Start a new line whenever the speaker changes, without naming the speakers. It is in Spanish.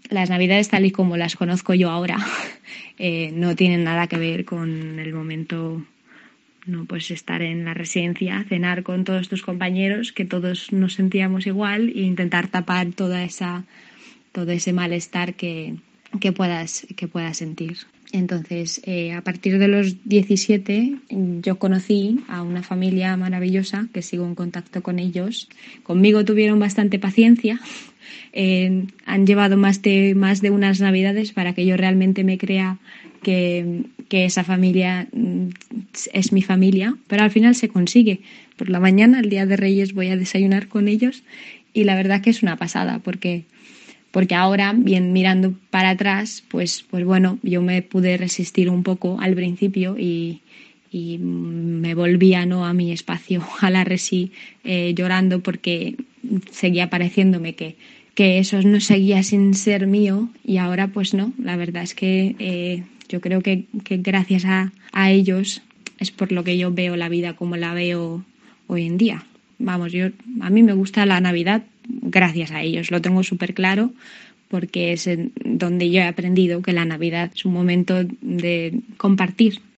las Navidades tal y como las conozco yo ahora no tienen nada que ver con el momento, no, pues estar en la residencia, cenar con todos tus compañeros, que todos nos sentíamos igual, e intentar tapar todo ese malestar que puedas sentir. Entonces, a partir de los 17 yo conocí a una familia maravillosa que sigo en contacto con ellos. Conmigo tuvieron bastante paciencia. Han llevado más de unas Navidades para que yo realmente me crea que esa familia es mi familia, pero al final se consigue. Por la mañana, el día de Reyes, voy a desayunar con ellos y la verdad que es una pasada porque ahora, bien mirando para atrás, pues bueno, yo me pude resistir un poco al principio y me volvía, ¿no?, a mi espacio, a la resi, llorando porque seguía pareciéndome que eso no seguía sin ser mío, y ahora pues no. La verdad es que yo creo que gracias a ellos es por lo que yo veo la vida como la veo hoy en día. Vamos, a mí me gusta la Navidad gracias a ellos, lo tengo súper claro, porque es donde yo he aprendido que la Navidad es un momento de compartir.